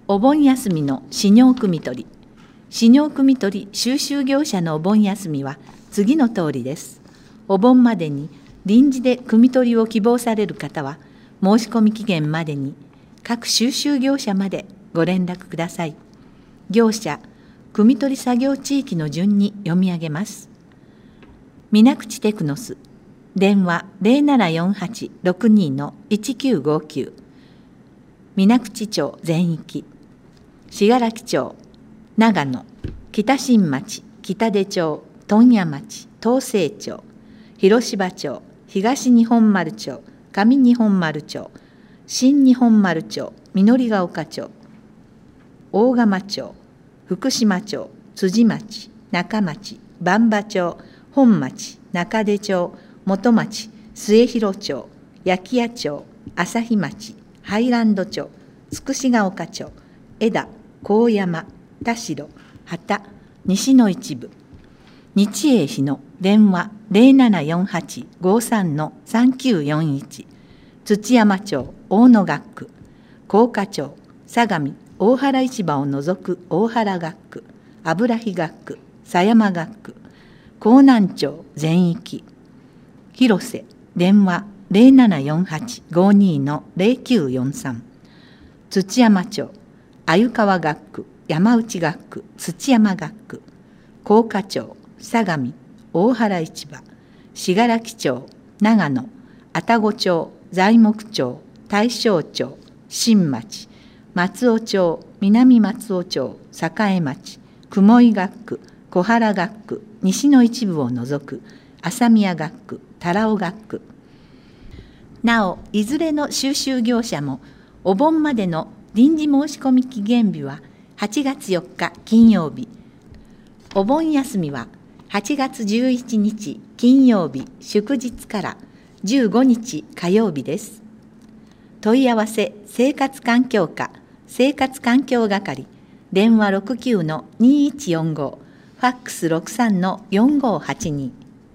お盆休みの飼料汲み取り。飼料汲み取り収集業者のお盆休みは次の通りです。お盆までに臨時で汲み取りを希望される方は、申し込み期限までに各収集業者までご連絡ください。業者、汲み取り作業地域の順に読み上げます。水口テクノス、電話 0748-62-1959、水口町全域、信楽町、長野、北新町、北出町、問屋町、東西町、広芝町、東日本丸町、上日本丸町、新日本丸町、緑ヶ丘町、大釜町、福島町、辻町、中町、番場町、本町、中出町、元町、末広町、焼屋町、朝日町、ハイランド町、つくしが丘町、江田、高山、田代、畑、西の一部。日英市の電話 0748-53-3941、土山町、大野学区、甲賀町、相模、大原市場を除く大原学区、油木学区、狭山学区、江南町全域。広瀬、電話 0748-52-0943、土山町、鮎川学区、山内学区、土山学区、甲賀町、相模、大原市場、信楽町、長野、愛宕町、材木町、大正町、新町、松尾町、南松尾町、栄町、雲井学区、小原学区、西の一部を除く朝宮学区、多良尾学区。なお、いずれの収集業者もお盆までの臨時申し込み期限日は8月4日金曜日。お盆休みは8月11日金曜日祝日から15日火曜日です。問い合わせ生活環境課生活環境係、電話69-2145、ファックス63-4582。